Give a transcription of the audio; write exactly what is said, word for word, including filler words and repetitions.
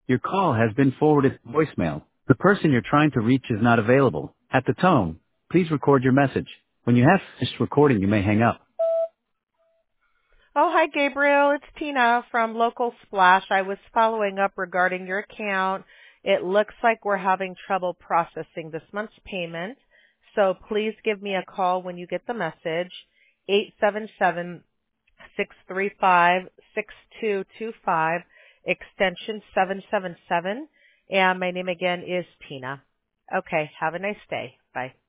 Your call has been forwarded to voicemail. The person you're trying to reach is not available. At the tone, please record your message. When you have finished recording, you may hang up. Oh, hi, Gabriel. It's Tina from Local Splash. I was following up regarding your account. It looks like we're having trouble processing this month's payment. So please give me a call when you get the message. eight seven seven, six three five, six two two five, extension seven seven seven. And my name again is Tina. Okay, have a nice day. Bye.